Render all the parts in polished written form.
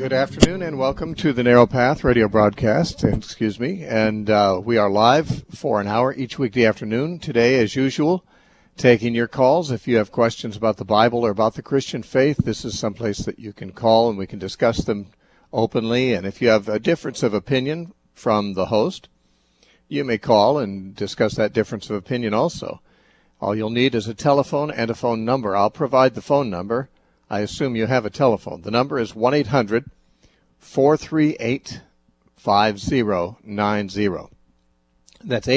Good afternoon and welcome to the Narrow Path radio broadcast. And we are live for an hour each weekday afternoon. Today, as usual, taking your calls. If you have questions about the Bible or about the Christian faith, this is someplace that you can call and we can discuss them openly. And if you have a difference of opinion from the host, you may call and discuss that difference of opinion also. All you'll need is a telephone and a phone number. I'll provide the phone number. I assume you have a telephone. The number is 1-800-438-5090. That's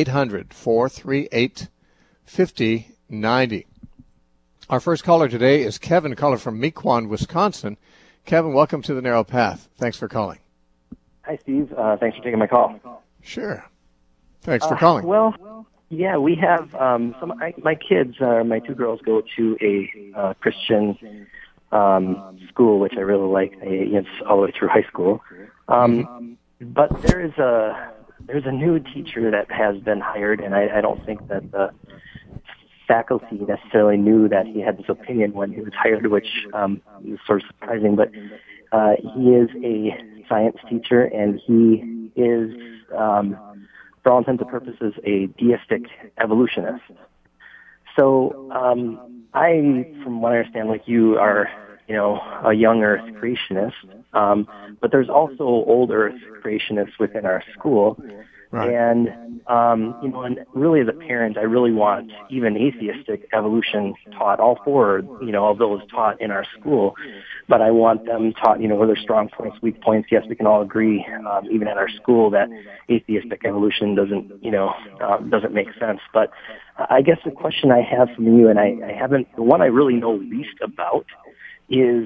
800-438-5090. Our first caller today is Kevin, caller from Mequon, Wisconsin. Kevin, welcome to the Narrow Path. Thanks for calling. Hi, Steve. Thanks for taking my call. Sure. Thanks for calling. Yeah, we have my kids, my two girls, go to a Christian school, which I really like. It's all the way through high school. But there's a new teacher that has been hired, and I don't think that the faculty necessarily knew that he had this opinion when he was hired, which is sort of surprising. But he is a science teacher, and he is, for all intents and purposes, a deistic evolutionist. So from what I understand, like you are, a young Earth creationist, but there's also old Earth creationists within our school. Right. And, and really as a parent, I really want even atheistic evolution taught, all four, of those taught in our school. But I want them taught, where there's strong points, weak points. Yes, we can all agree, even at our school, that atheistic evolution doesn't make sense. But I guess the question I have from you, and the one I really know least about is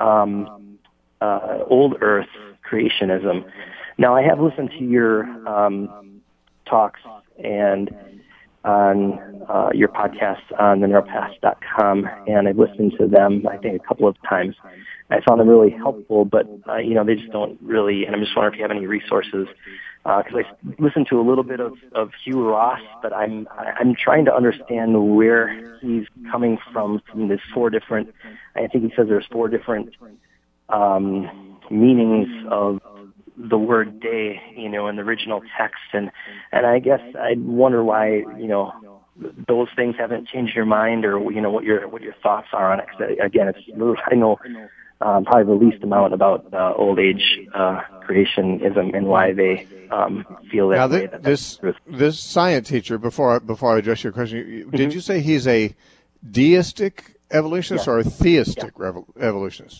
old Earth creationism. Now, I have listened to your talks and on your podcast on thenarrowpath.com, and I've listened to them, I think, a couple of times. I found them really helpful, but, they just don't really, and I'm just wondering if you have any resources, because I listened to a little bit of Hugh Ross, but I'm trying to understand where he's coming from this four different, I think he says there's four different meanings of the word day, in the original text, and I guess I'd wonder why, those things haven't changed your mind, or what your thoughts are on it. 'Cause again, I know probably the least amount about old age creationism and why they feel that way. This science teacher, before I address your question, did you say he's a deistic evolutionist or a theistic evolutionist?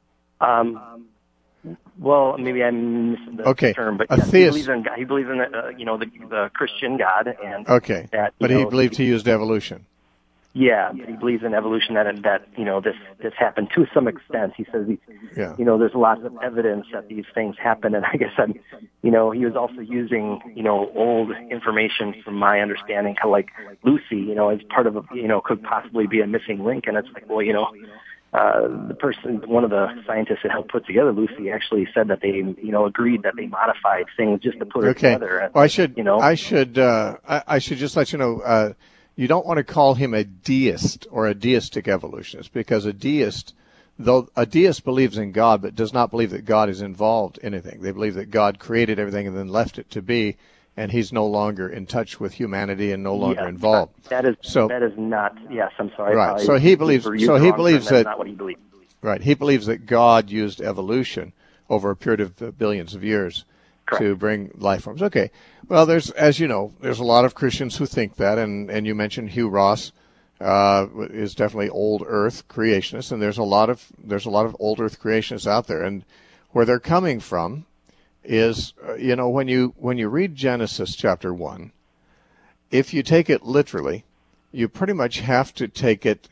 Well, maybe I'm missing the term, but yes, he believes in God. He believes in the Christian God, and that. But he believed he used evolution. Yeah, but he believes in evolution that this happened to some extent. He says there's lots of evidence that these things happen, and I guess he was also using old information from my understanding, kind of like Lucy, as part of could possibly be a missing link, and it's like, well, one of the scientists that helped put together Lucy actually said that they, agreed that they modified things just to put her together. Well, I should just let you know, you don't want to call him a deist or a deistic evolutionist, because a deist believes in God, but does not believe that God is involved in anything. They believe that God created everything and then left it to be, and he's no longer in touch with humanity and no longer involved. That is not. Yes, I'm sorry. Right. So he believes that. Not what he believes. Right. He believes that God used evolution over a period of billions of years to bring life forms. Okay. Well, there's a lot of Christians who think that, and you mentioned Hugh Ross is definitely old Earth creationists, and there's a lot of old Earth creationists out there, and where they're coming from is, when you read Genesis chapter 1, if you take it literally, you pretty much have to take it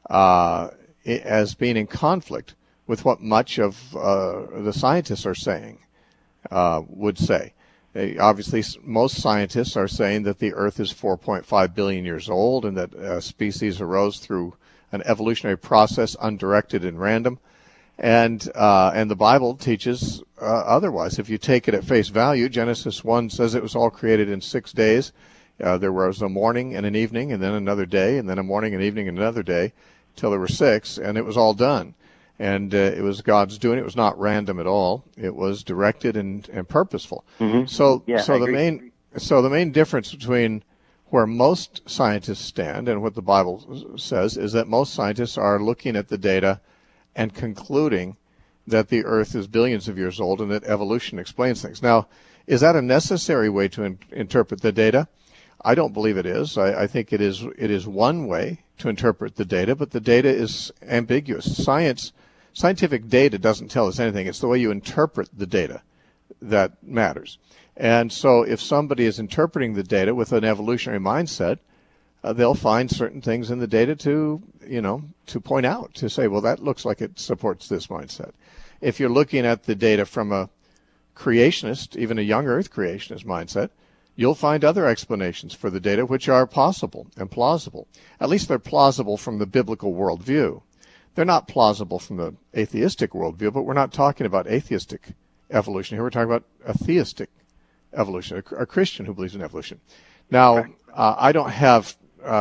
as being in conflict with what much of the scientists are saying, would say. Obviously, most scientists are saying that the Earth is 4.5 billion years old and that species arose through an evolutionary process, undirected and random. And the Bible teaches otherwise. If you take it at face value, Genesis 1 says it was all created in 6 days. There was a morning and an evening, and then another day, and then a morning and evening and another day, till there were 6, and it was all done. and it was God's doing. It was not random at all. It was directed and purposeful. Mm-hmm. So I the agree. main difference between where most scientists stand and what the Bible says is that most scientists are looking at the data and concluding that the Earth is billions of years old and that evolution explains things. Now, is that a necessary way to interpret the data? I don't believe it is. I think it is one way to interpret the data, but the data is ambiguous. Scientific data doesn't tell us anything. It's the way you interpret the data that matters. And so if somebody is interpreting the data with an evolutionary mindset, they'll find certain things in the data to point out, to say, well, that looks like it supports this mindset. If you're looking at the data from a creationist, even a young Earth creationist mindset, you'll find other explanations for the data which are possible and plausible. At least they're plausible from the biblical worldview. They're not plausible from the atheistic worldview, but we're not talking about atheistic evolution here. We're talking about a theistic evolution, a Christian who believes in evolution. Now, I don't have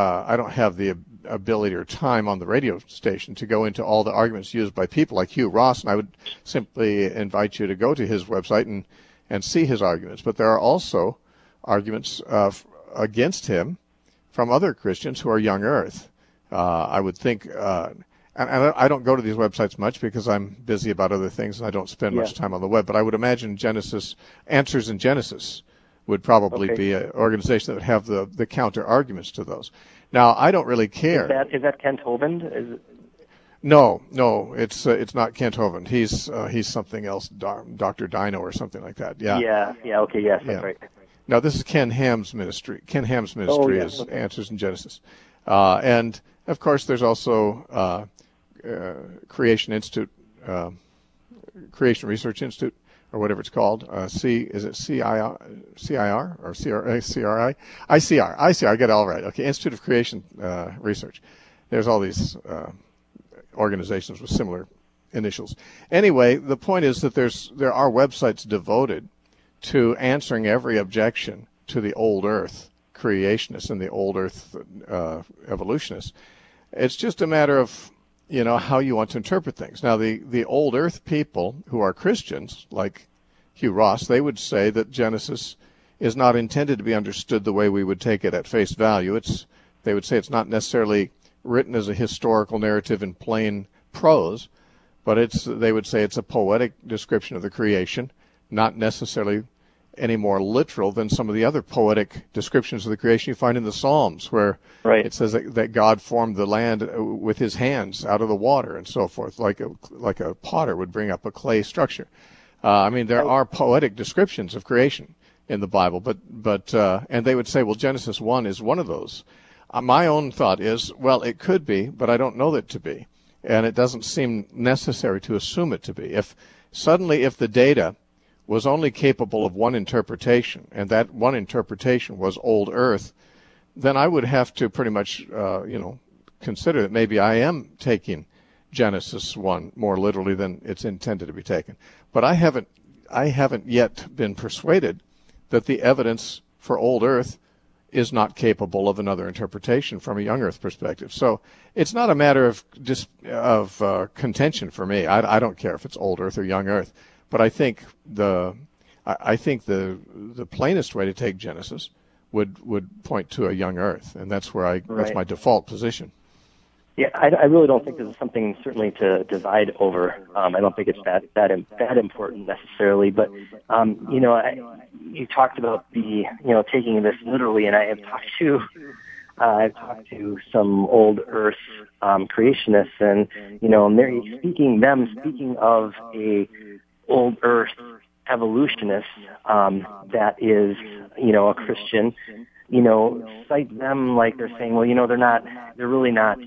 the ability or time on the radio station to go into all the arguments used by people like Hugh Ross, and I would simply invite you to go to his website and see his arguments. But there are also arguments against him from other Christians who are young Earth. I would think, and I don't go to these websites much because I'm busy about other things and I don't spend much time on the web, but I would imagine Answers in Genesis would probably be an organization that would have the counter arguments to those. Now, I don't really care. Is that Kent Hovind? No, it's not Kent Hovind. He's something else, Dr. Dino or something like that. Yeah. Okay, yes, that's right. Now, this is Ken Ham's ministry. Ken Ham's ministry is Answers in Genesis. And, of course, there's also Creation Institute, Creation Research Institute, or whatever it's called. Is it CIR or CRI? ICR. I get it all right. Okay, Institute of Creation Research. There's all these organizations with similar initials. Anyway, the point is that there are websites devoted to answering every objection to the old Earth creationists and the old Earth evolutionists. It's just a matter of how you want to interpret things. Now, the old Earth people who are Christians, like Hugh Ross, they would say that Genesis is not intended to be understood the way we would take it at face value. They would say it's not necessarily written as a historical narrative in plain prose, but they would say it's a poetic description of the creation, not necessarily any more literal than some of the other poetic descriptions of the creation you find in the Psalms, where it says that God formed the land with his hands out of the water and so forth, like a potter would bring up a clay structure. There are poetic descriptions of creation in the Bible, but and they would say, well, Genesis 1 is one of those. My own thought is, well, it could be, but I don't know that to be, and it doesn't seem necessary to assume it to be. If the data was only capable of one interpretation, and that one interpretation was old Earth, then I would have to pretty much, consider that maybe I am taking Genesis 1 more literally than it's intended to be taken. But I haven't yet been persuaded that the evidence for old Earth is not capable of another interpretation from a young Earth perspective. So it's not a matter of contention for me. I don't care if it's old Earth or young Earth. But I think the plainest way to take Genesis would point to a young Earth, and that's where that's my default position. Yeah, I really don't think this is something certainly to divide over. I don't think it's that important necessarily. But you talked about taking this literally, and I've talked to some old Earth creationists, and they're speaking of a old Earth evolutionist that is, a Christian, cite them like they're saying, well, they're really not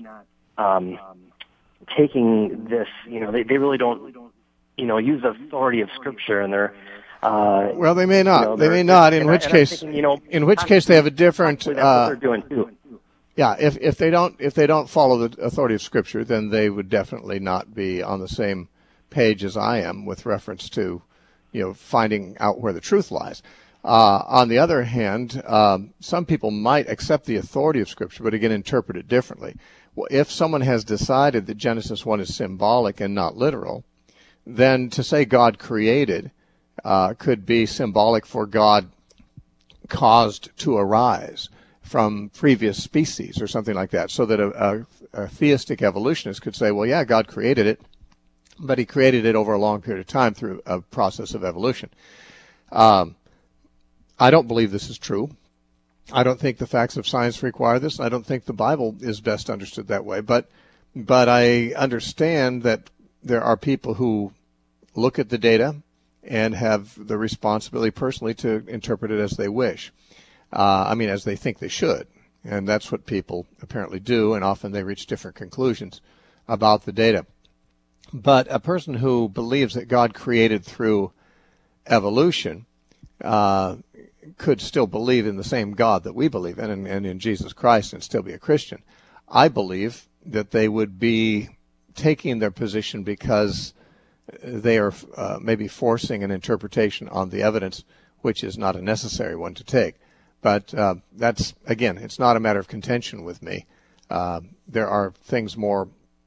taking this, they really don't, use the authority of Scripture, and they're well, they may not. They may not. In which case they have a different. That's what they're doing too. Yeah, if they don't follow the authority of Scripture, then they would definitely not be on the same page as I am with reference to, finding out where the truth lies. On the other hand, some people might accept the authority of Scripture, but again, interpret it differently. if someone has decided that Genesis 1 is symbolic and not literal, then to say God created could be symbolic for God caused to arise from previous species or something like that, so that a theistic evolutionist could say, well, yeah, God created it, but he created it over a long period of time through a process of evolution. I don't believe this is true. I don't think the facts of science require this. I don't think the Bible is best understood that way. But I understand that there are people who look at the data and have the responsibility personally to interpret it as they wish. As they think they should. And that's what people apparently do, and often they reach different conclusions about the data. But a person who believes that God created through evolution could still believe in the same God that we believe in, and in Jesus Christ, and still be a Christian. I believe that they would be taking their position because they are maybe forcing an interpretation on the evidence, which is not a necessary one to take. But that's, again, it's not a matter of contention with me. There are things more,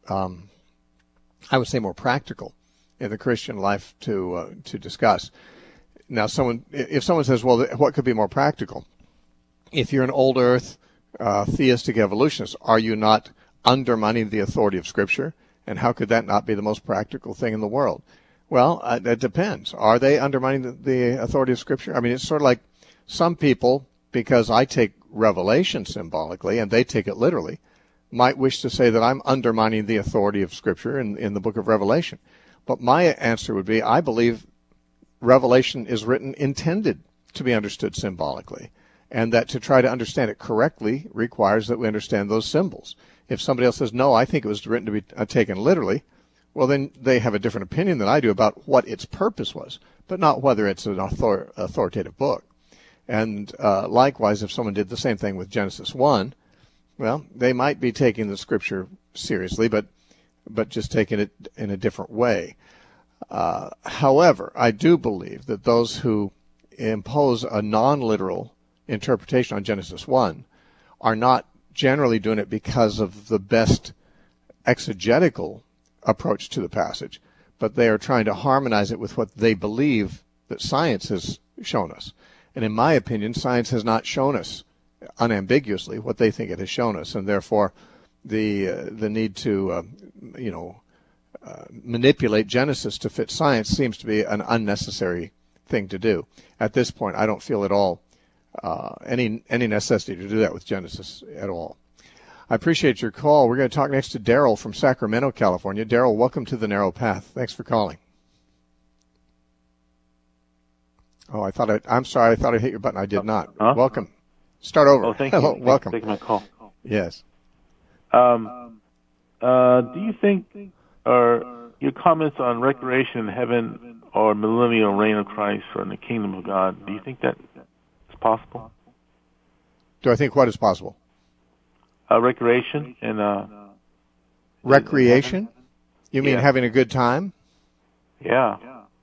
I would say, more practical in the Christian life to discuss. Now, if someone says, well, what could be more practical? If you're an old earth theistic evolutionist, are you not undermining the authority of Scripture? And how could that not be the most practical thing in the world? Well, that depends. Are they undermining the authority of Scripture? I mean, it's sort of like some people, because I take Revelation symbolically and they take it literally, might wish to say that I'm undermining the authority of Scripture in the book of Revelation. But my answer would be, I believe Revelation is written intended to be understood symbolically, and that to try to understand it correctly requires that we understand those symbols. If somebody else says, no, I think it was written to be taken literally, well, then they have a different opinion than I do about what its purpose was, but not whether it's an authoritative book. And likewise, if someone did the same thing with Genesis 1, well, they might be taking the Scripture seriously, but just taking it in a different way. However, I do believe that those who impose a non-literal interpretation on Genesis 1 are not generally doing it because of the best exegetical approach to the passage, but they are trying to harmonize it with what they believe that science has shown us. And in my opinion, science has not shown us unambiguously what they think it has shown us, and therefore the need to manipulate Genesis to fit science seems to be an unnecessary thing to do. At this point, I don't feel at all any necessity to do that with Genesis at all. I appreciate your call. We're going to talk next to Daryl from Sacramento, California. Daryl, welcome to The Narrow Path. Thanks for calling. Oh, I'm sorry. I thought I hit your button. I did not. Huh? Welcome. Start over. Oh, thank you. Hello, welcome. Thanks for taking my call. Yes. Do you think, or your comments on recreation in heaven or millennial reign of Christ or in the kingdom of God, do you think that is possible? Do I think what is possible? Recreation and recreation? You mean Yeah. having a good time? Yeah.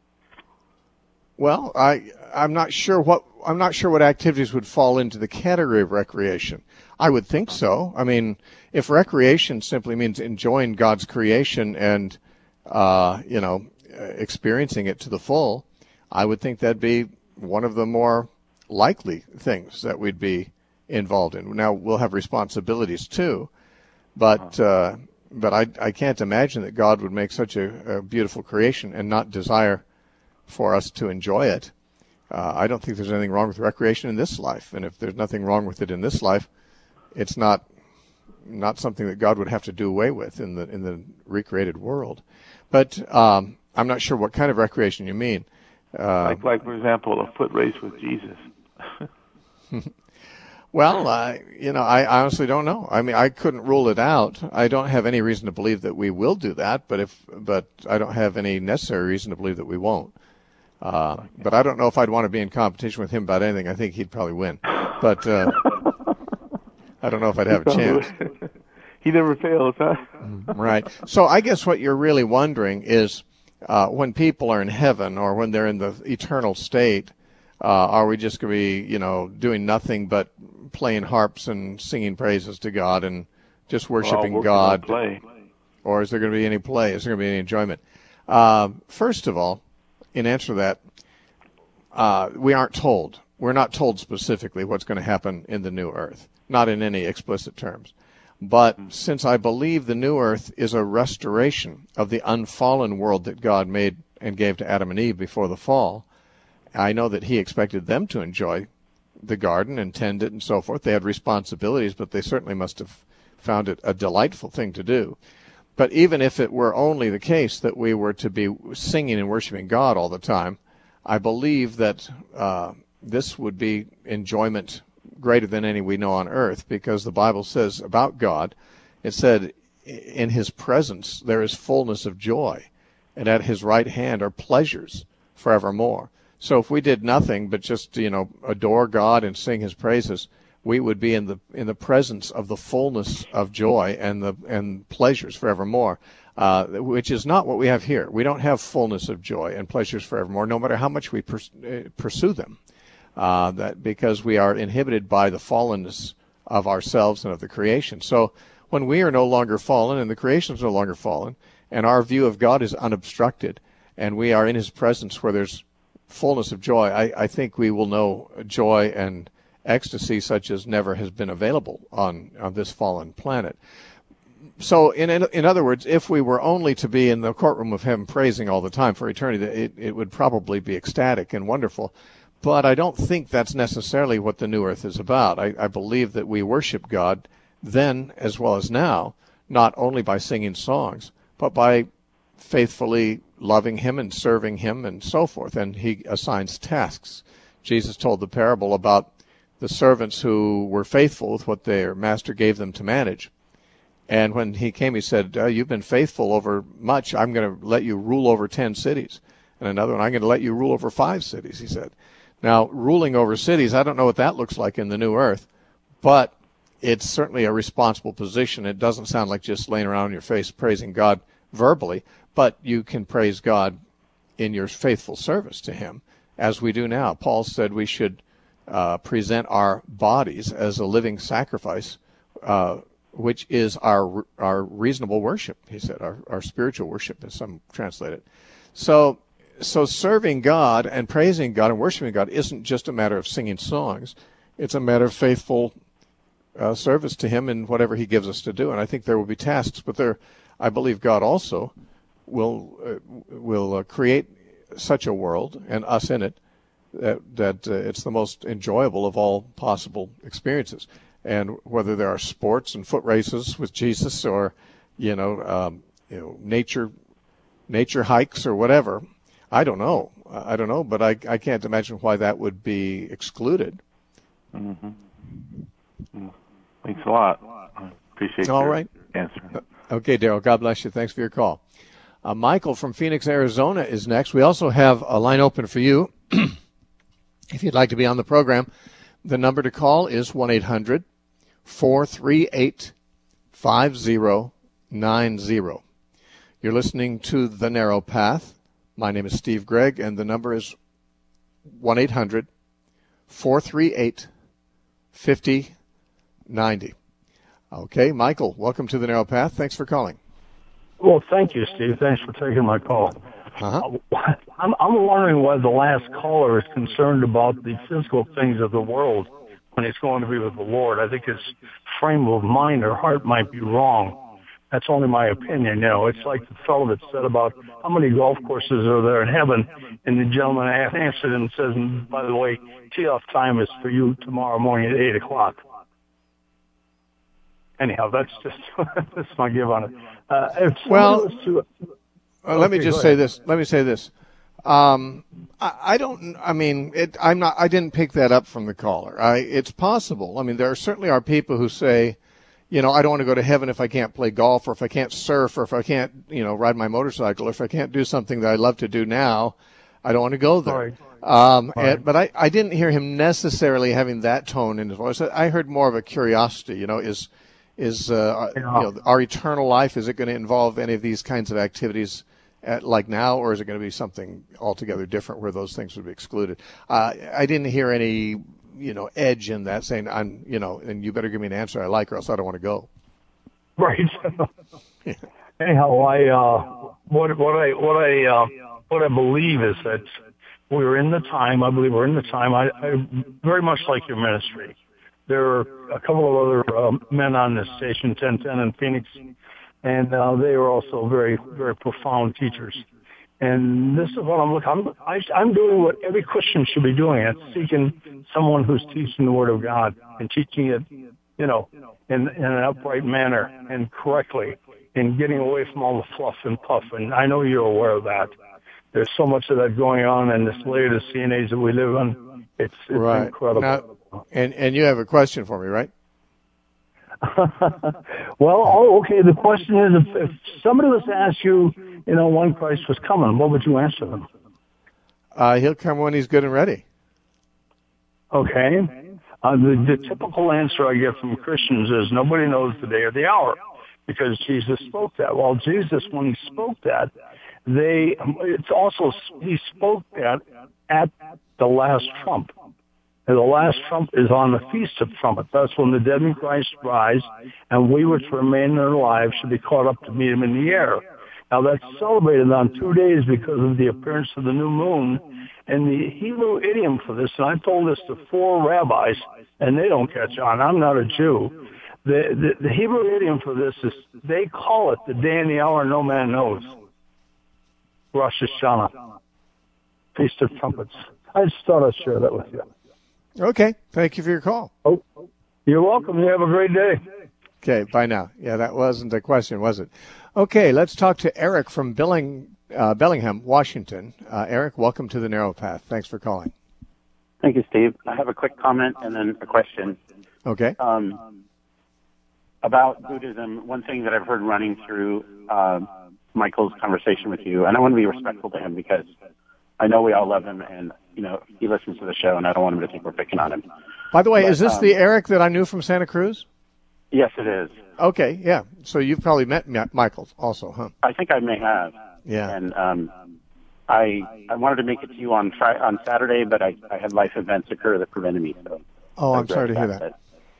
Well, I'm not sure what activities would fall into the category of recreation. I would think so. I mean, if recreation simply means enjoying God's creation and experiencing it to the full, I would think that'd be one of the more likely things that we'd be involved in. Now, we'll have responsibilities too, but I can't imagine that God would make such a beautiful creation and not desire for us to enjoy it. I don't think there's anything wrong with recreation in this life, and if there's nothing wrong with it in this life, it's not something that God would have to do away with in the recreated world. But I'm not sure what kind of recreation you mean. Like for example, a foot race with Jesus. Well, I honestly don't know. I mean, I couldn't rule it out. I don't have any reason to believe that we will do that, but I don't have any necessary reason to believe that we won't. But I don't know if I'd want to be in competition with him about anything. I think he'd probably win. But I don't know if I'd have a chance. He never fails, huh? Right. So I guess what you're really wondering is when people are in heaven or when they're in the eternal state, are we just going to be, doing nothing but playing harps and singing praises to God and just worshiping God? Play. Or is there going to be any play? Is there going to be any enjoyment? First of all, in answer to that, we aren't told. We're not told specifically what's going to happen in the new earth, not in any explicit terms. But since I believe the new earth is a restoration of the unfallen world that God made and gave to Adam and Eve before the fall, I know that he expected them to enjoy the garden and tend it and so forth. They had responsibilities, but they certainly must have found it a delightful thing to do. But even if it were only the case that we were to be singing and worshiping God all the time, I believe that this would be enjoyment greater than any we know on earth, because the Bible says about God, it said, in his presence there is fullness of joy, and at his right hand are pleasures forevermore. So if we did nothing but just, adore God and sing his praises, we would be in the presence of the fullness of joy and pleasures forevermore, which is not what we have here. We don't have fullness of joy and pleasures forevermore, no matter how much we pursue them. That because we are inhibited by the fallenness of ourselves and of the creation. So when we are no longer fallen and the creation is no longer fallen, and our view of God is unobstructed, and we are in his presence where there's fullness of joy, I think we will know joy and ecstasy such as never has been available on this fallen planet. So in other words, if we were only to be in the courtroom of heaven praising all the time for eternity, it would probably be ecstatic and wonderful. But I don't think that's necessarily what the new earth is about. I believe that we worship God then as well as now, not only by singing songs, but by faithfully loving him and serving him and so forth. And he assigns tasks. Jesus told the parable about the servants who were faithful with what their master gave them to manage. And when he came, he said, you've been faithful over much. I'm going to let you rule over 10 cities. And another one, I'm going to let you rule over 5 cities, he said. Now, ruling over cities, I don't know what that looks like in the new earth, but it's certainly a responsible position. It doesn't sound like just laying around on your face praising God verbally, but you can praise God in your faithful service to him, as we do now. Paul said we should present our bodies as a living sacrifice, which is our reasonable worship, he said, our spiritual worship, as some translate it. So serving God and praising God and worshiping God isn't just a matter of singing songs. It's a matter of faithful service to him in whatever he gives us to do. And I think there will be tasks, but I believe God also will create such a world, and us in it, that it's the most enjoyable of all possible experiences. And whether there are sports and foot races with Jesus, or nature hikes or whatever, I don't know, but I can't imagine why that would be excluded. Mm-hmm. Thanks a lot. I appreciate your answer. Okay, Daryl, God bless you. Thanks for your call. Michael from Phoenix, Arizona is next. We also have a line open for you. If you'd like to be on the program, the number to call is 1-800-438-5090. You're listening to The Narrow Path. My name is Steve Gregg, and the number is 1-800-438-5090. Okay, Michael, welcome to The Narrow Path. Thanks for calling. Well, thank you, Steve. Thanks for taking my call. Uh-huh. I'm wondering why the last caller is concerned about the physical things of the world when he's going to be with the Lord. I think his frame of mind or heart might be wrong. That's only my opinion. It's like the fellow that said about how many golf courses are there in heaven, and the gentleman answered and says, and by the way, tee-off time is for you tomorrow morning at 8 o'clock. Anyhow, that's my give on it. Let me say this. I didn't pick that up from the caller. It's possible. There certainly are people who say, I don't want to go to heaven if I can't play golf, or if I can't surf, or if I can't, ride my motorcycle, or if I can't do something that I love to do now, I don't want to go there. Right. But I didn't hear him necessarily having that tone in his voice. I heard more of a curiosity, our eternal life, is it going to involve any of these kinds of activities like now, or is it going to be something altogether different where those things would be excluded? I didn't hear any edge in that saying, and you better give me an answer I like, or else I don't want to go. Right. Yeah. Anyhow, what I believe is that we're in the time. I believe we're in the time. I very much like your ministry. There are a couple of other men on this station, 1010 in Phoenix, and they are also very, very profound teachers. And this is what I'm looking. I'm doing what every Christian should be doing. It's seeking someone who's teaching the Word of God and teaching it, in an upright manner and correctly, and getting away from all the fluff and puff. And I know you're aware of that. There's so much of that going on in this latest scene age that we live in. It's right. Incredible. Now, and you have a question for me, right? Well, okay. The question is, if somebody was to ask you, when Christ was coming, what would you answer them? He'll come when he's good and ready. Okay. The typical answer I get from Christians is nobody knows the day or the hour because Jesus spoke that. Well, Jesus, when he spoke that, he spoke that at the last trump. And the last trump is on the Feast of Trumpets. That's when the dead in Christ rise, and we which remain in their lives should be caught up to meet him in the air. Now, that's celebrated on 2 days because of the appearance of the new moon. And the Hebrew idiom for this, and I told this to 4 rabbis, and they don't catch on. I'm not a Jew. The Hebrew idiom for this is, they call it the day and the hour no man knows. Rosh Hashanah, Feast of Trumpets. I just thought I'd share that with you. Okay. Thank you for your call. Oh, you're welcome. You have a great day. Okay. Bye now. Yeah, that wasn't a question, was it? Okay. Let's talk to Eric from Bellingham, Washington. Eric, welcome to the Narrow Path. Thanks for calling. Thank you, Steve. I have a quick comment and then a question. Okay. About Buddhism, one thing that I've heard running through Michael's conversation with you, and I want to be respectful to him because I know we all love him, and he listens to the show, and I don't want him to think we're picking on him. By the way, is this the Eric that I knew from Santa Cruz? Yes, it is. Okay, yeah. So you've probably met Michael also, huh? I think I may have. Yeah. And I wanted to make it to you on Saturday, but I had life events occur that prevented me. So I'm sorry to hear that.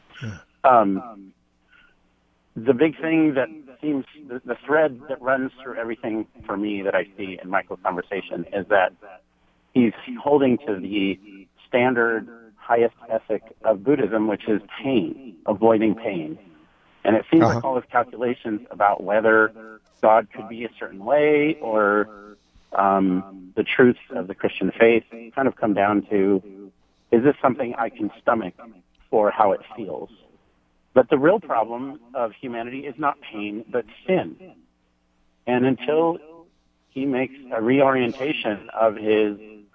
The big thing that seems, the thread that runs through everything for me that I see in Michael's conversation is that he's holding to the standard highest ethic of Buddhism, which is pain, avoiding pain. And it seems like all his calculations about whether God could be a certain way or the truths of the Christian faith kind of come down to, is this something I can stomach for how it feels? But the real problem of humanity is not pain, but sin. And until he makes a reorientation of his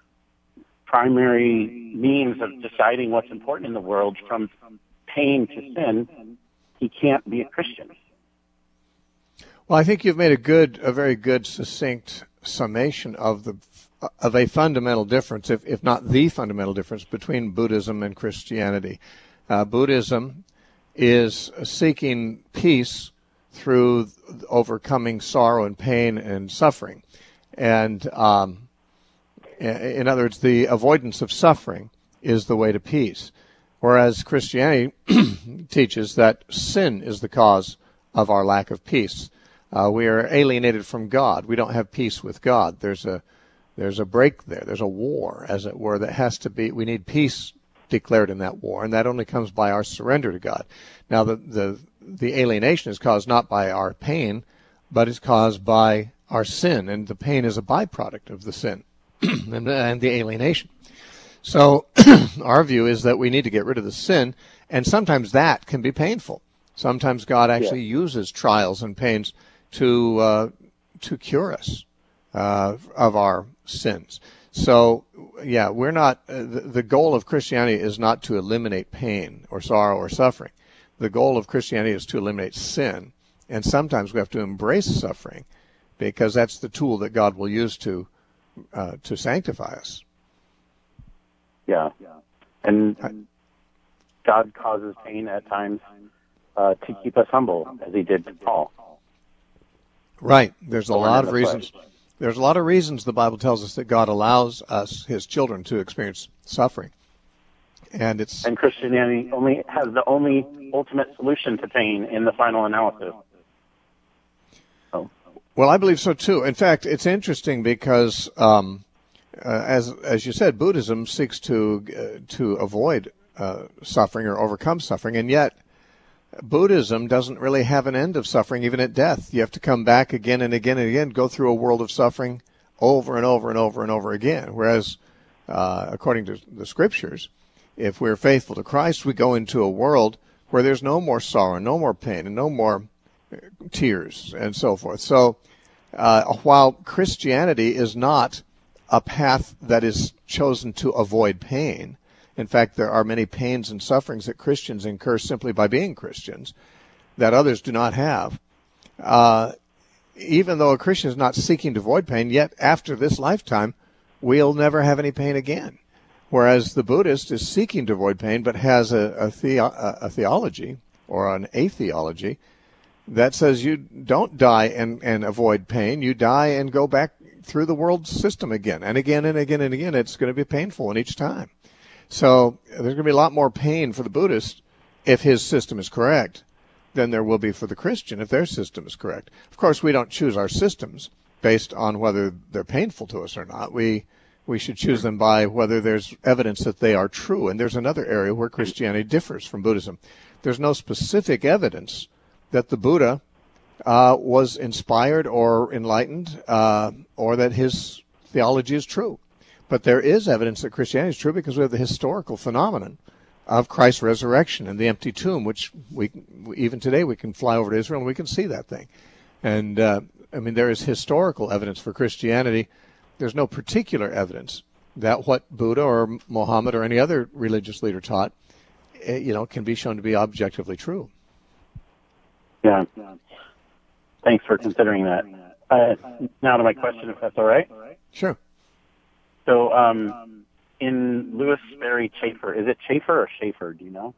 primary means of deciding what's important in the world from pain to sin, he can't be a Christian. Well, I think you've made a very good, succinct summation of a fundamental difference, if not the fundamental difference, between Buddhism and Christianity. Buddhism is seeking peace through overcoming sorrow and pain and suffering. And in other words, the avoidance of suffering is the way to peace. Whereas Christianity teaches that sin is the cause of our lack of peace. We are alienated from God. We don't have peace with God. There's a break there. There's a war, as it were, that has to be. We need peace declared in that war, and that only comes by our surrender to God. Now, the alienation is caused not by our pain, but it's caused by our sin, and the pain is a byproduct of the sin and the alienation. So our view is that we need to get rid of the sin, and sometimes that can be painful. Sometimes God actually uses trials and pains to cure us of our sins. So, yeah, we're not. The goal of Christianity is not to eliminate pain or sorrow or suffering. The goal of Christianity is to eliminate sin, and sometimes we have to embrace suffering because that's the tool that God will use to sanctify us. Yeah, and God causes pain at times to keep us humble, as He did to Paul. Right. There's a lot of reasons. There's a lot of reasons the Bible tells us that God allows us, His children, to experience suffering. And Christianity only has the only ultimate solution to pain in the final analysis, Well, I believe so too. In fact, it's interesting because, as you said, Buddhism seeks to avoid suffering or overcome suffering, and yet Buddhism doesn't really have an end of suffering, even at death. You have to come back again and again and again, go through a world of suffering over and over and over and over again. Whereas, according to the scriptures, if we're faithful to Christ, we go into a world where there's no more sorrow, no more pain, and no more tears, and so forth. So, while Christianity is not a path that is chosen to avoid pain, in fact, there are many pains and sufferings that Christians incur simply by being Christians that others do not have. Even though a Christian is not seeking to avoid pain, yet after this lifetime, we'll never have any pain again. Whereas the Buddhist is seeking to avoid pain, but has a theology or an atheology that says you don't die and avoid pain. You die and go back through the world system again and again and again and again. It's going to be painful in each time. So there's going to be a lot more pain for the Buddhist if his system is correct than there will be for the Christian if their system is correct. Of course, we don't choose our systems based on whether they're painful to us or not. We should choose them by whether there's evidence that they are true. And there's another area where Christianity differs from Buddhism. There's no specific evidence that the Buddha was inspired or enlightened or that his theology is true. But there is evidence that Christianity is true because we have the historical phenomenon of Christ's resurrection and the empty tomb, which even today we can fly over to Israel and we can see that thing. And, there is historical evidence for Christianity. There's no particular evidence that what Buddha or Muhammad or any other religious leader taught, can be shown to be objectively true. Yeah. Thanks for considering that. Now to my question, if that's all right. Sure. So, in Louis Sperry Chafer, is it Chafer or Schaefer? Do you know?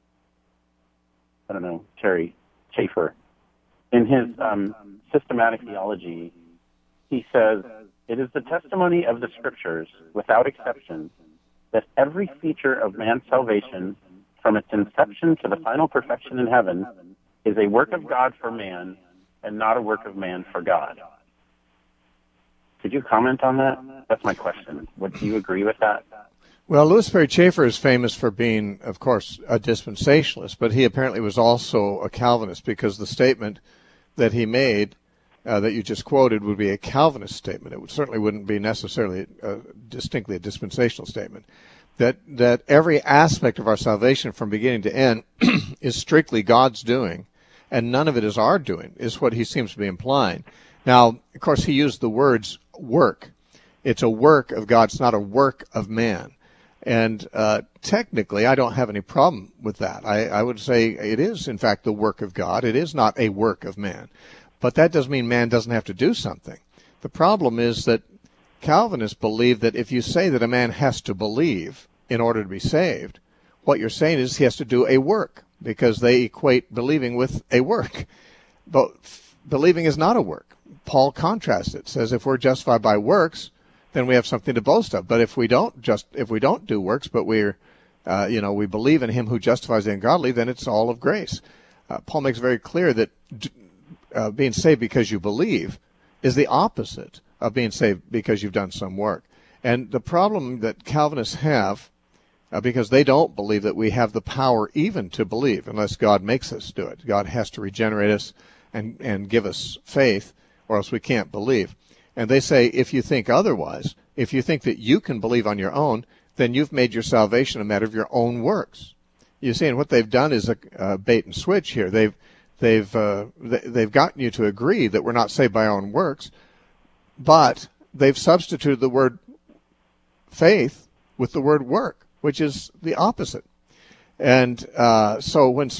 I don't know. Terry Chafer. In his systematic theology, he says, "It is the testimony of the Scriptures, without exception, that every feature of man's salvation, from its inception to the final perfection in heaven, is a work of God for man, and not a work of man for God." Could you comment on that? That's my question. Do you agree with that? Well, Louis Sperry Chafer is famous for being, of course, a dispensationalist, but he apparently was also a Calvinist because the statement that he made that you just quoted would be a Calvinist statement. It certainly wouldn't be necessarily distinctly a dispensational statement. That every aspect of our salvation from beginning to end is strictly God's doing, and none of it is our doing, is what he seems to be implying. Now, of course, he used the words work. It's a work of God. It's not a work of man. And technically, I don't have any problem with that. I would say it is, in fact, the work of God. It is not a work of man. But that doesn't mean man doesn't have to do something. The problem is that Calvinists believe that if you say that a man has to believe in order to be saved, what you're saying is he has to do a work, because they equate believing with a work. But believing is not a work. Paul contrasts it, says if we're justified by works, then we have something to boast of. But if we don't do works, but we believe in him who justifies the ungodly, then it's all of grace. Paul makes very clear that being saved because you believe is the opposite of being saved because you've done some work. And the problem that Calvinists have, because they don't believe that we have the power even to believe unless God makes us do it. God has to regenerate us and give us faith, or else we can't believe. And they say if you think otherwise, if you think that you can believe on your own, then you've made your salvation a matter of your own works. You see, and what they've done is a bait and switch here. They've gotten you to agree that we're not saved by our own works, but they've substituted the word faith with the word work, which is the opposite. And so when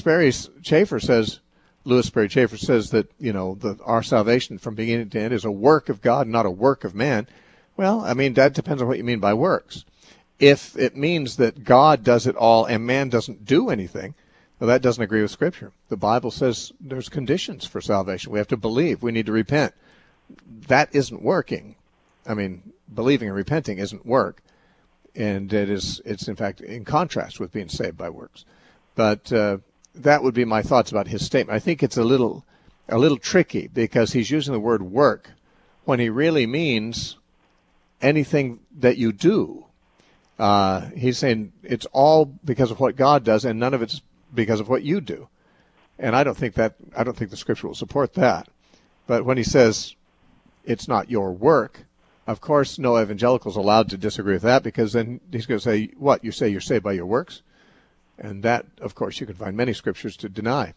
Louis Sperry Chafer says that, our salvation from beginning to end is a work of God, not a work of man, well, that depends on what you mean by works. If it means that God does it all and man doesn't do anything, well, that doesn't agree with Scripture. The Bible says there's conditions for salvation. We have to believe. We need to repent. That isn't working. Believing and repenting isn't work. And it's in fact in contrast with being saved by works. But that would be my thoughts about his statement. I think it's a little a little tricky because he's using the word work when he really means anything that you do. He's saying it's all because of what God does and none of it's because of what you do. And I don't think the scripture will support that. But when he says it's not your work, of course, no evangelical's allowed to disagree with that, because then he's going to say, what, you say you're saved by your works? And that, of course, you can find many scriptures to deny.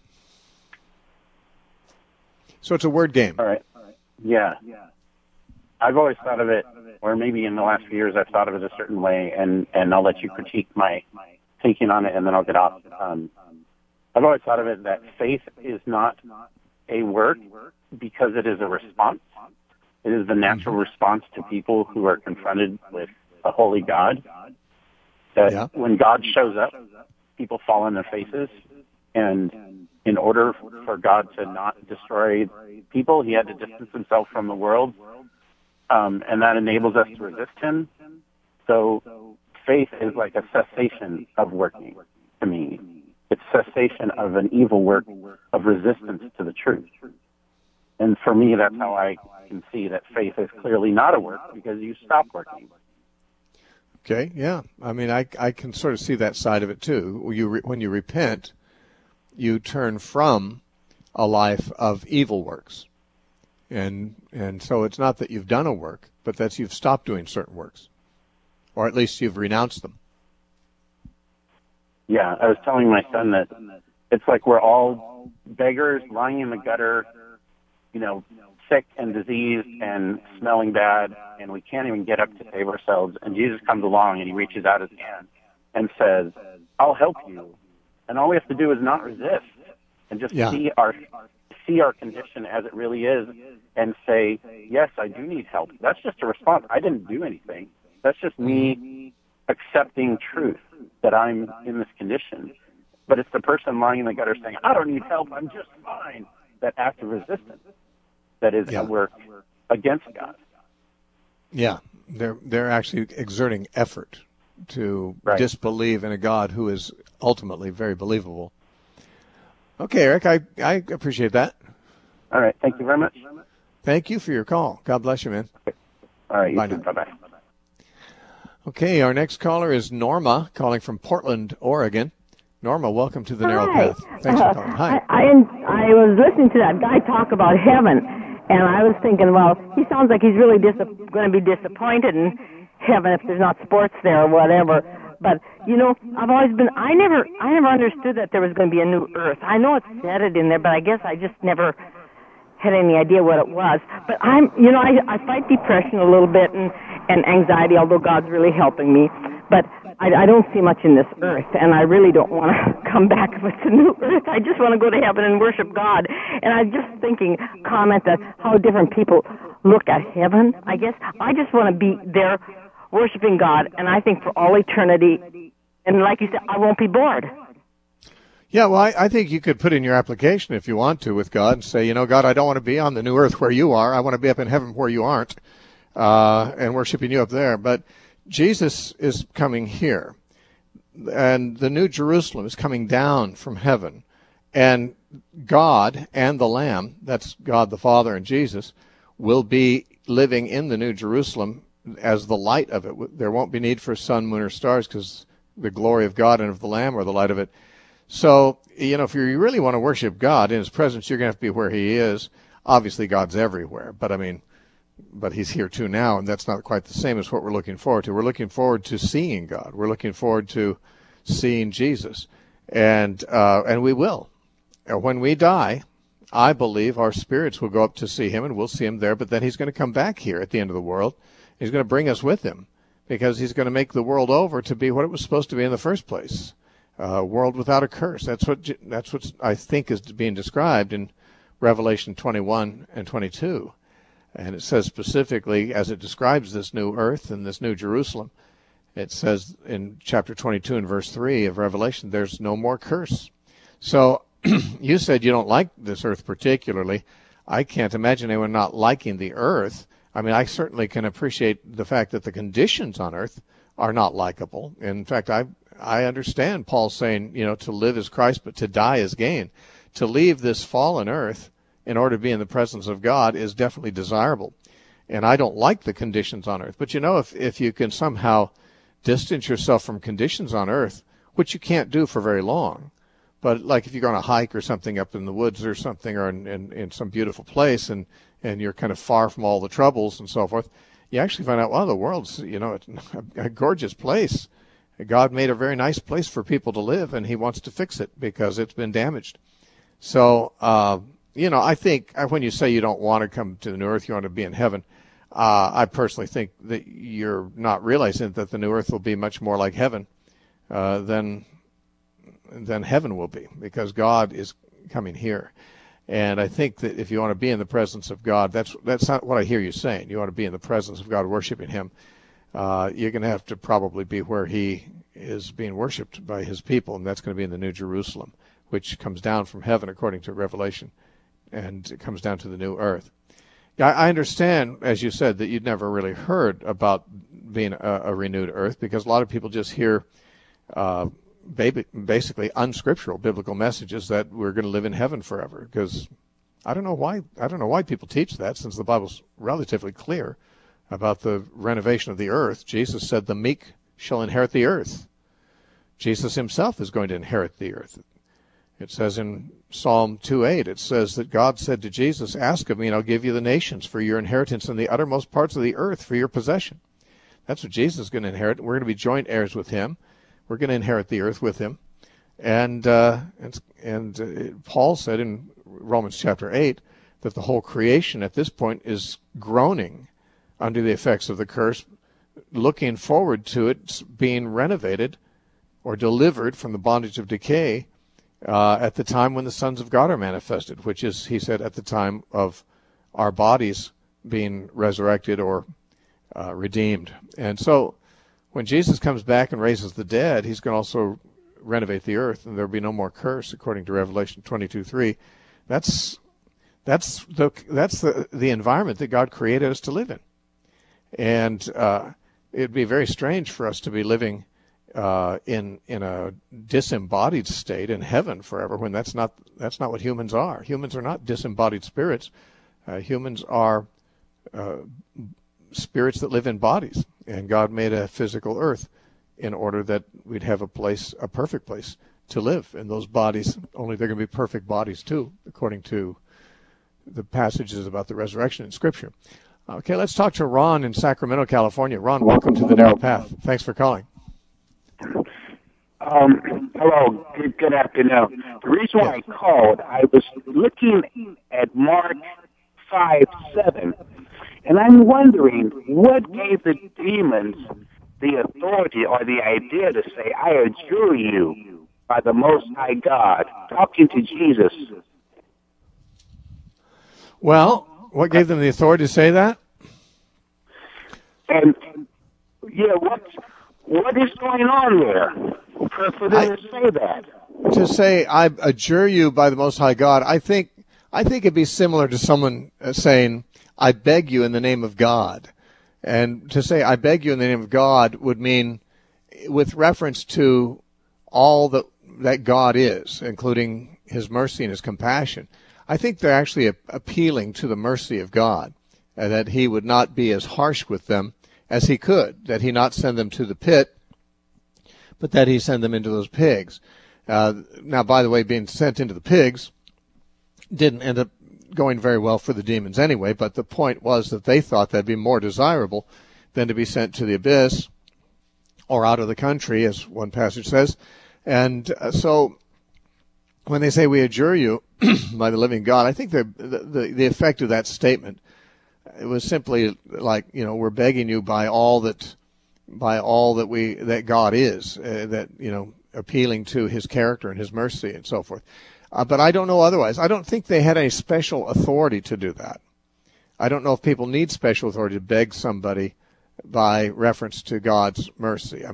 So it's a word game. All right. Yeah. I've always thought of it, or maybe in the last few years I've thought of it a certain way, and I'll let you critique my thinking on it, and then I'll get off. I've always thought of it that faith is not a work because it is a response. It is the natural response to people who are confronted with a holy God. That when God shows up, people fall on their faces, and in order for God to not destroy people, he had to distance himself from the world, and that enables us to resist him. So faith is like a cessation of working to me. It's cessation of an evil work of resistance to the truth. And for me, that's how I can see that faith is clearly not a work, because you stop working. Okay, yeah. I mean, I can sort of see that side of it too. When you repent, you turn from a life of evil works. And so it's not that you've done a work, but that you've stopped doing certain works. Or at least you've renounced them. Yeah, I was telling my son that it's like we're all beggars lying in the gutter, sick and diseased and smelling bad, and we can't even get up to save ourselves. And Jesus comes along and he reaches out his hand and says, I'll help you. And all we have to do is not resist and just see our condition as it really is and say, yes, I do need help. That's just a response. I didn't do anything. That's just me accepting truth that I'm in this condition. But it's the person lying in the gutter saying, I don't need help, I'm just fine. That act of resistance that is at work against God. Yeah, they're actually exerting effort to disbelieve in a God who is ultimately very believable. Okay, Eric, I appreciate that. All right, thank you very much. Thank you for your call. God bless you, man. Okay. All right, Bye you too. Bye-bye. Okay, our next caller is Norma, calling from Portland, Oregon. Norma, welcome to the Narrow Path. Thanks for calling. Hi. I was listening to that guy talk about heaven, and I was thinking, well, he sounds like he's really going to be disappointed in heaven if there's not sports there or whatever. But I never understood that there was going to be a new earth. I know it said it in there, but I guess I just never had any idea what it was. But I fight depression a little bit and anxiety, although God's really helping me. But I don't see much in this earth, and I really don't want to come back if it's a new earth. I just want to go to heaven and worship God. And I'm just comment that how different people look at heaven, I guess. I just want to be there worshiping God, and I think for all eternity. And like you said, I won't be bored. Yeah, well, I think you could put in your application if you want to with God and say, God, I don't want to be on the new earth where you are. I want to be up in heaven where you aren't, and worshiping you up there. But Jesus is coming here, and the New Jerusalem is coming down from heaven, and God and the Lamb, that's God the Father and Jesus, will be living in the New Jerusalem as the light of it. There won't be need for sun, moon, or stars, because the glory of God and of the Lamb are the light of it. So, if you really want to worship God in his presence, you're going to have to be where he is. Obviously, God's everywhere, but he's here too now, and that's not quite the same as what we're looking forward to. We're looking forward to seeing God. We're looking forward to seeing Jesus, and we will. When we die, I believe our spirits will go up to see him, and we'll see him there, but then he's going to come back here at the end of the world. He's going to bring us with him, because he's going to make the world over to be what it was supposed to be in the first place, a world without a curse. That's what I think is being described in Revelation 21 and 22. And it says specifically, as it describes this new earth and this new Jerusalem, it says in chapter 22 and verse 3 of Revelation, there's no more curse. So you said you don't like this earth particularly. I can't imagine anyone not liking the earth. I mean, I certainly can appreciate the fact that the conditions on earth are not likable. In fact, I understand Paul saying, to live is Christ, but to die is gain. To leave this fallen earth in order to be in the presence of God is definitely desirable. And I don't like the conditions on earth. But if you can somehow distance yourself from conditions on earth, which you can't do for very long, but like if you go on a hike or something up in the woods or something, or in some beautiful place, and you're kind of far from all the troubles and so forth, you actually find out, wow, the world's, it's a gorgeous place. God made a very nice place for people to live, and he wants to fix it because it's been damaged. So, I think when you say you don't want to come to the new earth, you want to be in heaven, I personally think that you're not realizing that the new earth will be much more like heaven than heaven will be, because God is coming here. And I think that if you want to be in the presence of God, that's not what I hear you saying. You want to be in the presence of God, worshiping him. You're going to have to probably be where he is being worshipped by his people, and that's going to be in the New Jerusalem, which comes down from heaven according to Revelation, and it comes down to the new earth. I understand, as you said, that you'd never really heard about being a renewed earth, because a lot of people just hear basically unscriptural biblical messages that we're going to live in heaven forever. Because I don't know why people teach that, since the Bible's relatively clear about the renovation of the earth. Jesus said the meek shall inherit the earth. Jesus himself is going to inherit the earth. It says in Psalm 2:8, it says that God said to Jesus, "Ask of me, and I'll give you the nations for your inheritance, and the uttermost parts of the earth for your possession." That's what Jesus is going to inherit. We're going to be joint heirs with him. We're going to inherit the earth with him. And Paul said in Romans chapter 8 that the whole creation at this point is groaning under the effects of the curse, looking forward to it being renovated or delivered from the bondage of decay at the time when the sons of God are manifested, which is, he said, at the time of our bodies being resurrected or redeemed. And so when Jesus comes back and raises the dead, he's going to also renovate the earth, and there will be no more curse, according to Revelation 22:3. That's the environment that God created us to live in. And it'd be very strange for us to be living in a disembodied state in heaven forever, when that's not what humans are. Humans are not disembodied spirits. Humans are spirits that live in bodies, and God made a physical earth in order that we'd have a perfect place to live in those bodies. Only they're going to be perfect bodies too, according to the passages about the resurrection in Scripture. Okay, let's talk to Ron in Sacramento, California. Ron, welcome to The Narrow Path. Thanks for calling. Hello, good afternoon. The reason why I called, I was looking at Mark 5:7, and I'm wondering what gave the demons the authority or the idea to say, "I adjure you by the Most High God," talking to Jesus. Well, what gave them the authority to say that? And yeah, what is going on there for them to say that? To say, "I adjure you by the Most High God," I think it'd be similar to someone saying, "I beg you in the name of God." And to say, "I beg you in the name of God" would mean with reference to all that God is, including his mercy and his compassion. I think they're actually appealing to the mercy of God, that he would not be as harsh with them as he could, that he not send them to the pit, but that he send them into those pigs. Now, by the way, being sent into the pigs didn't end up going very well for the demons anyway, but the point was that they thought that'd be more desirable than to be sent to the abyss or out of the country, as one passage says. And so when they say, "We adjure you by the living God," I think the effect of that statement, it was simply like, we're begging you by all that God is, appealing to his character and his mercy and so forth. But I don't know otherwise. I don't think they had any special authority to do that. I don't know if people need special authority to beg somebody by reference to God's mercy.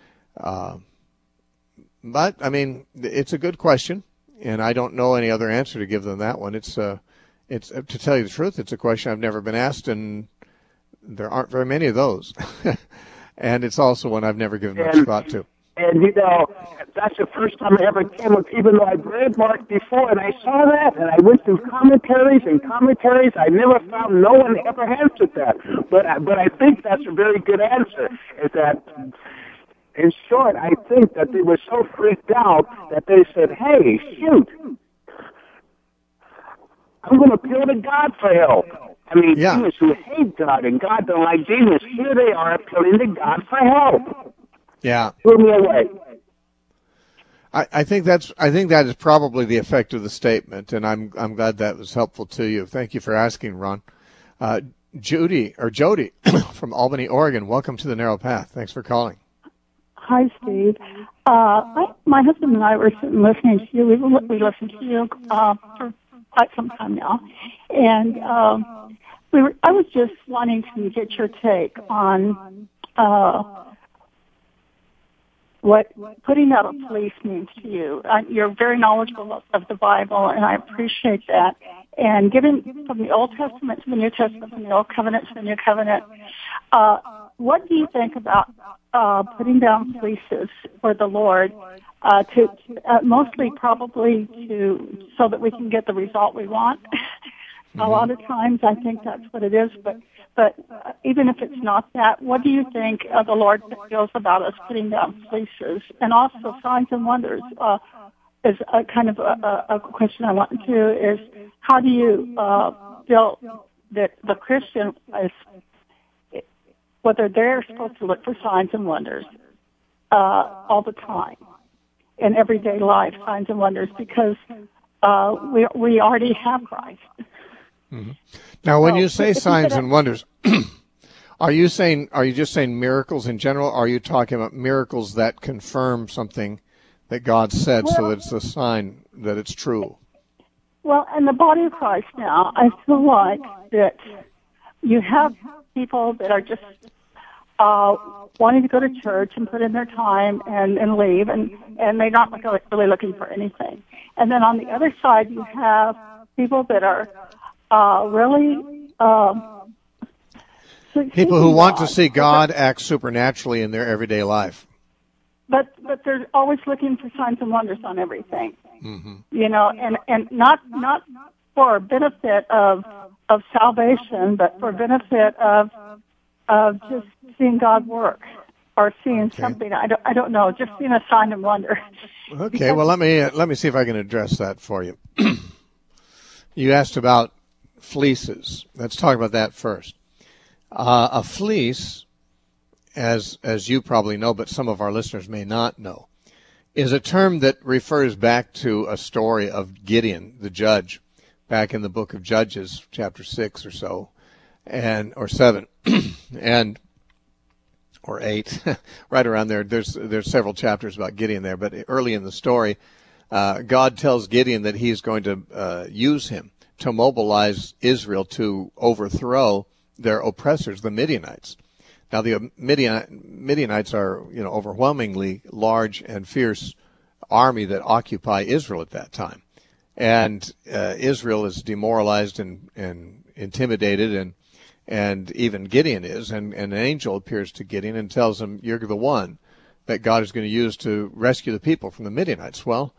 But it's a good question, and I don't know any other answer to give them that one. It's to tell you the truth, it's a question I've never been asked, and there aren't very many of those. And it's also one I've never given much thought to. And, that's the first time I ever came up, even though I'd read Mark before, and I saw that, and I went through commentaries. I never found no one ever answered that. But I think that's a very good answer, is that, in short, I think that they were so freaked out that they said, hey, shoot, I'm going to appeal to God for help. I mean, demons who hate God and God don't like demons, here they are appealing to God for help. Yeah. Threw me away. I think that is probably the effect of the statement, and I'm glad that was helpful to you. Thank you for asking, Ron. Jody from Albany, Oregon, welcome to the Narrow Path. Thanks for calling. Hi, Steve. My husband and I were listening to you. We listened to you for quite some time now, and I was just wanting to get your take on what putting out a fleece means to you. You're very knowledgeable of the Bible, and I appreciate that. And given from the Old Testament to the New Testament, from the Old Covenant to the New Covenant, what do you think about putting down fleeces for the Lord, to mostly probably so that we can get the result we want? A lot of times I think that's what it is, but even if it's not that, what do you think the Lord feels about us putting down fleeces? And also signs and wonders is a kind of a question I want to is how do you feel that the Christian is, whether they're supposed to look for signs and wonders all the time in everyday life, signs and wonders, because we already have Christ. Mm-hmm. Now, when you say signs and wonders, are you just saying miracles in general? Or are you talking about miracles that confirm something that God said, so that it's a sign that it's true? Well, in the body of Christ now, I feel like that you have people that are just wanting to go to church and put in their time and leave, and they're not really looking for anything. And then on the other side, you have people that are really people who want to see God act supernaturally in their everyday life. But they're always looking for signs and wonders on everything. Mm-hmm. And not for benefit of salvation, but for benefit of just seeing God work or seeing something. I don't know, just seeing a sign and wonder. Okay, well let me see if I can address that for you. You asked about fleeces. Let's talk about that first. A fleece, as you probably know, but some of our listeners may not know, is a term that refers back to a story of Gideon, the judge, back in the book of Judges, chapter 6 or so, or 7, or 8, right around there. There's several chapters about Gideon there, but early in the story, God tells Gideon that he's going to use him to mobilize Israel to overthrow their oppressors, the Midianites. Now, the Midianites are, overwhelmingly large and fierce army that occupy Israel at that time. And Israel is demoralized and intimidated, and even Gideon is. And an angel appears to Gideon and tells him, you're the one that God is going to use to rescue the people from the Midianites. Well,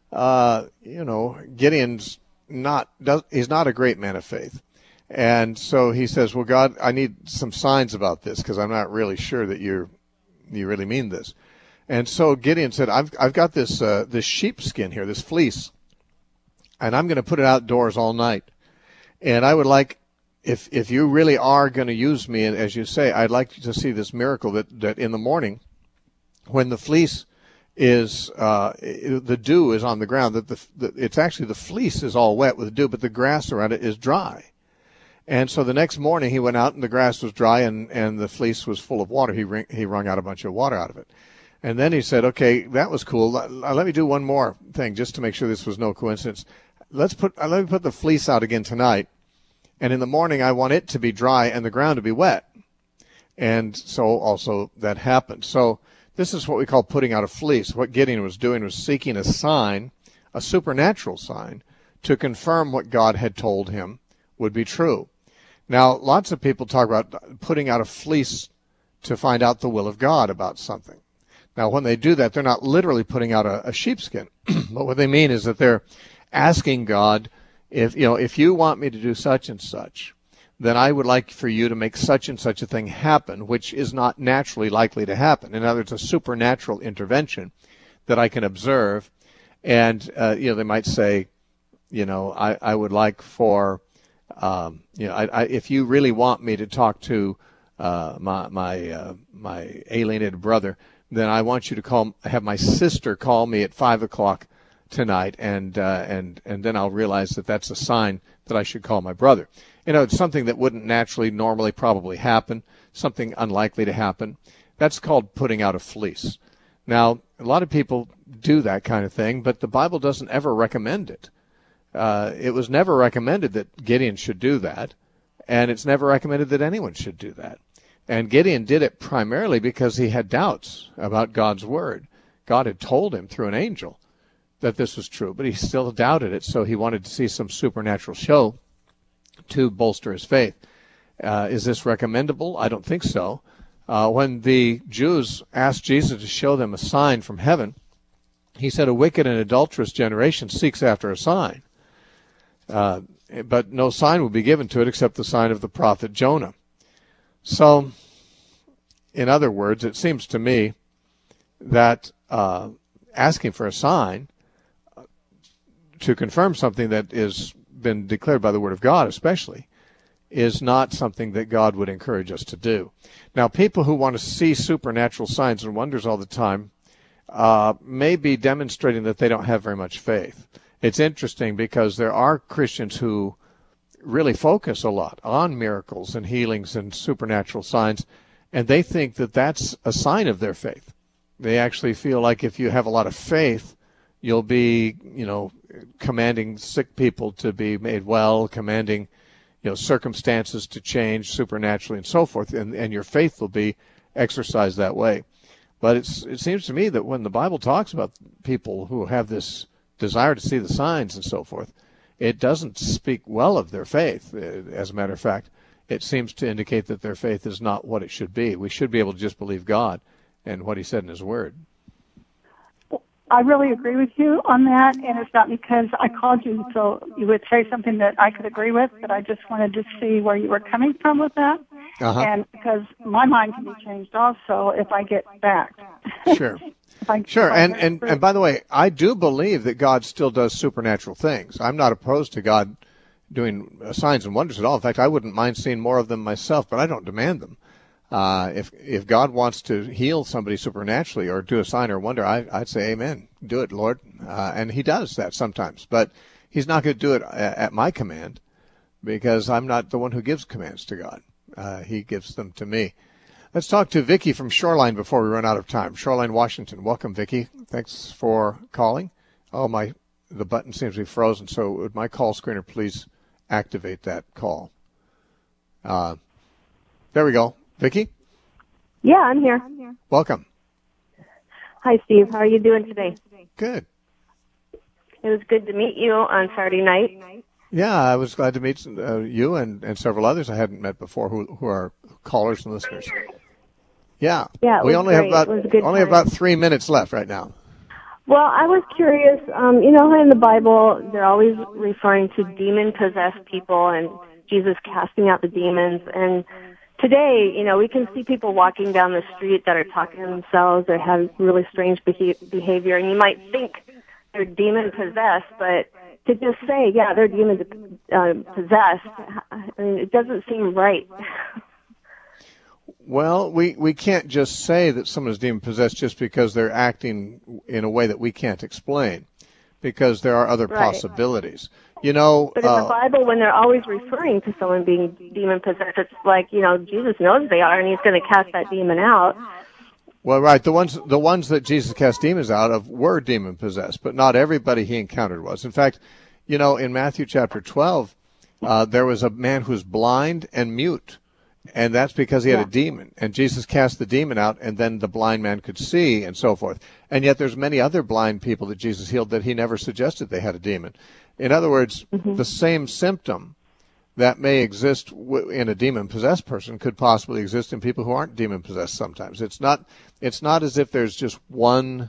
Gideon's he's not a great man of faith. And so he says, well, God, I need some signs about this because I'm not really sure that you really mean this. And so Gideon said, I've got this sheepskin here, this fleece, and I'm going to put it outdoors all night. And I would like, if you really are going to use me, and as you say, I'd like to see this miracle that in the morning, when the fleece is the dew is on the ground, that it's actually the fleece is all wet with dew, but the grass around it is dry. And so the next morning he went out and the grass was dry and the fleece was full of water. He wrung out a bunch of water out of it. And then he said, okay, that was cool. Let me do one more thing just to make sure this was no coincidence. Let me put the fleece out again tonight. And in the morning I want it to be dry and the ground to be wet. And so also that happened. So this is what we call putting out a fleece. What Gideon was doing was seeking a sign, a supernatural sign, to confirm what God had told him would be true. Now, lots of people talk about putting out a fleece to find out the will of God about something. Now, when they do that, they're not literally putting out a sheepskin. But what they mean is that they're asking God, if you want me to do such and such, then I would like for you to make such and such a thing happen, which is not naturally likely to happen. In other words, a supernatural intervention that I can observe. And, they might say, I would like for, if you really want me to talk to my alienated brother, then I want you to have my sister call me at 5:00 tonight, and then I'll realize that that's a sign that I should call my brother. It's something that wouldn't naturally, normally, probably happen, something unlikely to happen. That's called putting out a fleece. Now, a lot of people do that kind of thing, but the Bible doesn't ever recommend it. It was never recommended that Gideon should do that, and it's never recommended that anyone should do that. And Gideon did it primarily because he had doubts about God's word. God had told him through an angel that this was true, but he still doubted it, so he wanted to see some supernatural show to bolster his faith. Is this recommendable? I don't think so. When the Jews asked Jesus to show them a sign from heaven, he said, a wicked and adulterous generation seeks after a sign. But no sign will be given to it except the sign of the prophet Jonah. So, in other words, it seems to me that asking for a sign to confirm something that has been declared by the Word of God especially is not something that God would encourage us to do. Now, people who want to see supernatural signs and wonders all the time may be demonstrating that they don't have very much faith. It's interesting because there are Christians who really focus a lot on miracles and healings and supernatural signs, and they think that that's a sign of their faith. They actually feel like if you have a lot of faith, you'll be, commanding sick people to be made well, commanding, circumstances to change supernaturally and so forth, and your faith will be exercised that way. But it seems to me that when the Bible talks about people who have this desire to see the signs and so forth, it doesn't speak well of their faith. As a matter of fact, it seems to indicate that their faith is not what it should be. We should be able to just believe God and what he said in his word. I really agree with you on that, and it's not because I called you so you would say something that I could agree with, but I just wanted to see where you were coming from with that. Uh-huh. And because my mind can be changed also if I get back. Sure. Sure, and by the way, I do believe that God still does supernatural things. I'm not opposed to God doing signs and wonders at all. In fact, I wouldn't mind seeing more of them myself, but I don't demand them. If God wants to heal somebody supernaturally or do a sign or wonder, I'd say amen. Do it, Lord. And he does that sometimes, but he's not going to do it at my command because I'm not the one who gives commands to God. He gives them to me. Let's talk to Vicki from Shoreline before we run out of time. Shoreline, Washington. Welcome, Vicki. Thanks for calling. Oh, the button seems to be frozen, so would my call screener please activate that call? There we go. Vicki? Yeah, I'm here. Welcome. Hi, Steve. How are you doing today? Good. It was good to meet you on Saturday night. Yeah, I was glad to meet you and several others I hadn't met before who are callers and listeners. Yeah. Yeah, we only have about 3 minutes left right now. Well, I was curious. You know how in the Bible they're always referring to demon-possessed people and Jesus casting out the demons. And today, we can see people walking down the street that are talking to themselves or have really strange behavior. And you might think they're demon-possessed, but to just say, yeah, they're demon-possessed, it doesn't seem right. Well, we can't just say that someone is demon-possessed just because they're acting in a way that we can't explain, because there are other possibilities. But in the Bible, when they're always referring to someone being demon-possessed, it's like, Jesus knows they are, and he's going to cast that demon out. Well, right. The ones that Jesus cast demons out of were demon-possessed, but not everybody he encountered was. In fact, in Matthew chapter 12, there was a man who was blind and mute. And that's because he had a demon. And Jesus cast the demon out, and then the blind man could see, and so forth. And yet there's many other blind people that Jesus healed that he never suggested they had a demon. In other words, the same symptom that may exist in a demon-possessed person could possibly exist in people who aren't demon-possessed sometimes. It's not as if there's just one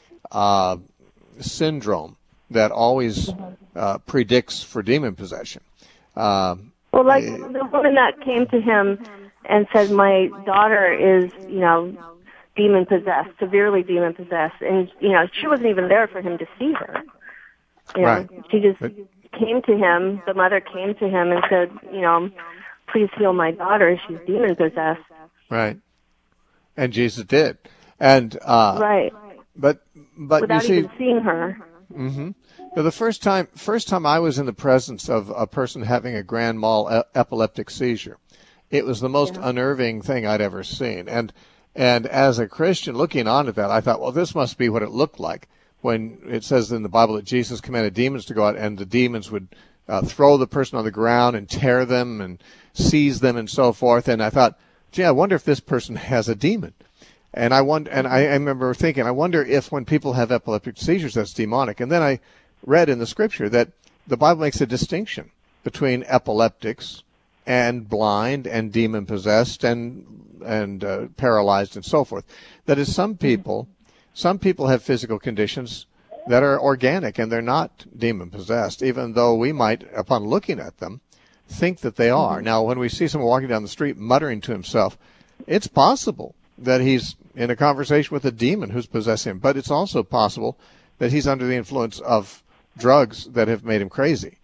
syndrome that always predicts for demon possession. Well, like the woman that came to him and said, my daughter is, demon-possessed, severely demon-possessed, and, she wasn't even there for him to see her. Right. She just came to him, the mother came to him and said, please heal my daughter, she's demon-possessed. Right. And Jesus did. And right. But without you see, even seeing her. Mm-hmm. Now, the first time I was in the presence of a person having a grand mal epileptic seizure, it was the most unnerving thing I'd ever seen. And as a Christian looking on at that, I thought, well, this must be what it looked like when it says in the Bible that Jesus commanded demons to go out, and the demons would throw the person on the ground and tear them and seize them and so forth. And I thought, gee, I wonder if this person has a demon. And I remember thinking, I wonder if when people have epileptic seizures, that's demonic. And then I read in the scripture that the Bible makes a distinction between epileptics and blind and demon-possessed and paralyzed and so forth. That is, some people have physical conditions that are organic and they're not demon-possessed, even though we might, upon looking at them, think that they are. Now, when we see someone walking down the street muttering to himself, it's possible that he's in a conversation with a demon who's possessing him, but it's also possible that he's under the influence of drugs that have made him crazy,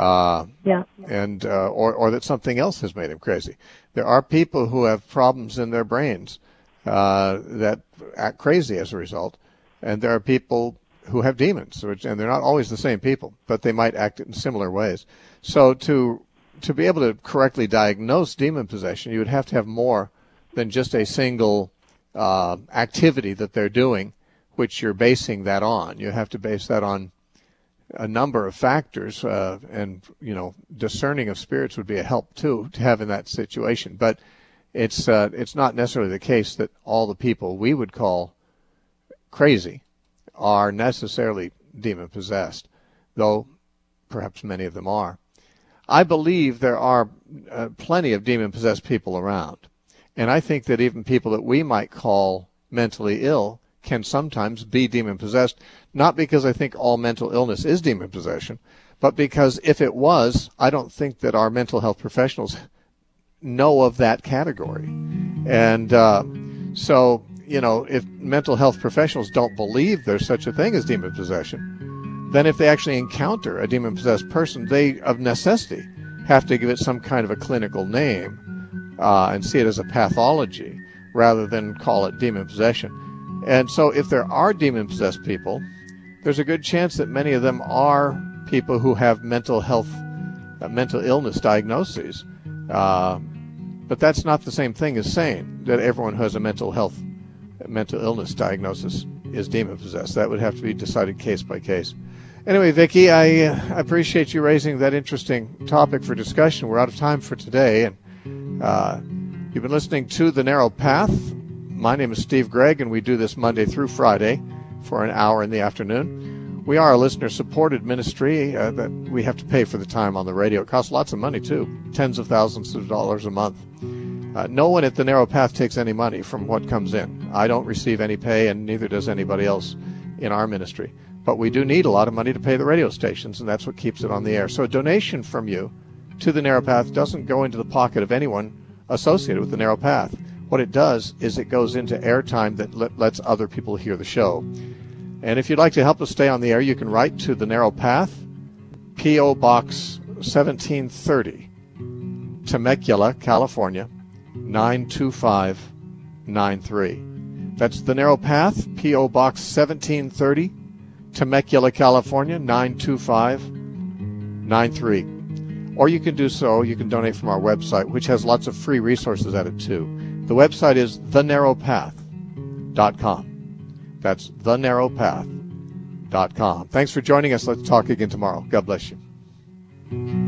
and or that something else has made him crazy. There are people who have problems in their brains that act crazy as a result, and there are people who have demons, and they're not always the same people, but they might act in similar ways. So to be able to correctly diagnose demon possession, you would have to have more than just a single activity that they're doing, which you're basing that on. You have to base that on a number of factors, and discerning of spirits would be a help too to have in that situation. But it's not necessarily the case that all the people we would call crazy are necessarily demon possessed, though perhaps many of them are. I believe there are plenty of demon possessed people around. And I think that even people that we might call mentally ill can sometimes be demon-possessed, not because I think all mental illness is demon possession, but because if it was, I don't think that our mental health professionals know of that category. And so, if mental health professionals don't believe there's such a thing as demon possession, then if they actually encounter a demon-possessed person, they, of necessity, have to give it some kind of a clinical name, and see it as a pathology rather than call it demon possession. And so if there are demon-possessed people, there's a good chance that many of them are people who have mental illness diagnoses. But that's not the same thing as saying that everyone who has a mental illness diagnosis is demon-possessed. That would have to be decided case by case. Anyway, Vicki, I appreciate you raising that interesting topic for discussion. We're out of time for today, and you've been listening to The Narrow Path. My name is Steve Gregg, and we do this Monday through Friday for an hour in the afternoon. We are a listener-supported ministry that we have to pay for the time on the radio. It costs lots of money, too, tens of thousands of dollars a month. No one at The Narrow Path takes any money from what comes in. I don't receive any pay, and neither does anybody else in our ministry. But we do need a lot of money to pay the radio stations, and that's what keeps it on the air. So a donation from you to The Narrow Path doesn't go into the pocket of anyone associated with The Narrow Path. What it does is it goes into airtime that lets other people hear the show. And if you'd like to help us stay on the air, you can write to The Narrow Path, P.O. Box 1730, Temecula, California, 92593. That's The Narrow Path, P.O. Box 1730, Temecula, California, 92593. Or you can donate from our website, which has lots of free resources at it too. The website is thenarrowpath.com. That's thenarrowpath.com. Thanks for joining us. Let's talk again tomorrow. God bless you.